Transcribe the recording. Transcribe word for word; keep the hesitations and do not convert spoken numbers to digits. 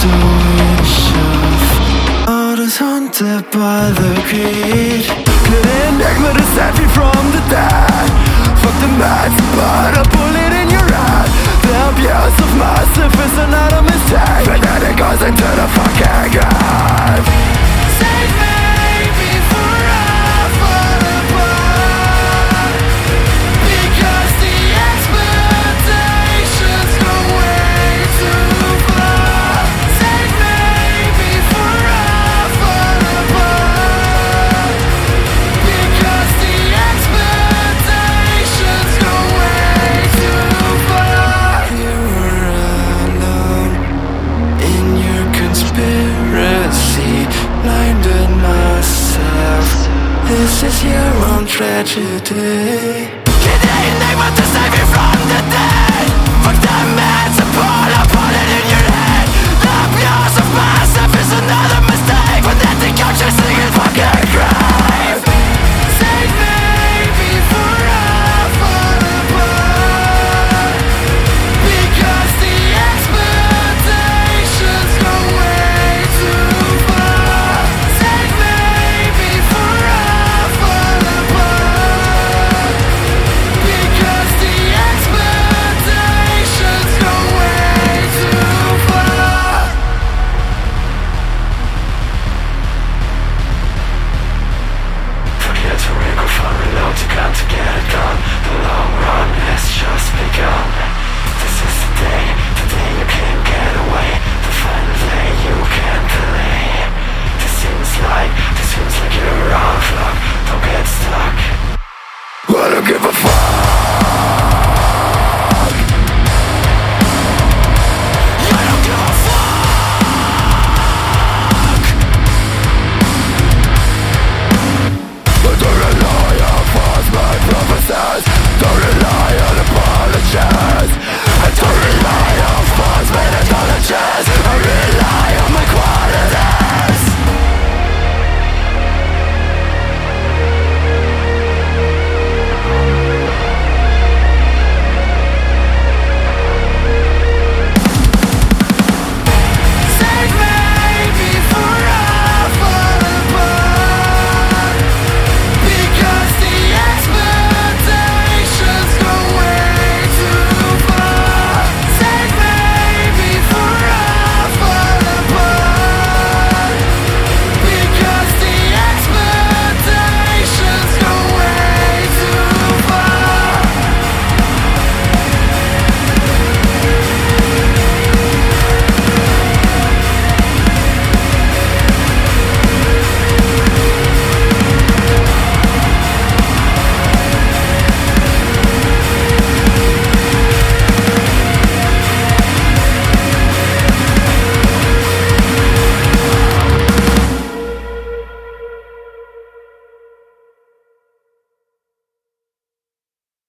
doing stuff. Orders haunted by the greed. Couldn't make me to set me from the dead. Fuck the meds, but a bullet in your head. The abuse of massive is not a mistake, but then it goes into the fucking grave. Save me before I fall apart, because the expectations go way too far. Save me before I fall apart, because the expectations go way too far. You were alone in your conspiracy, blinded myself. This is your own tragedy. Today they want to save you from the dead. Fuck them.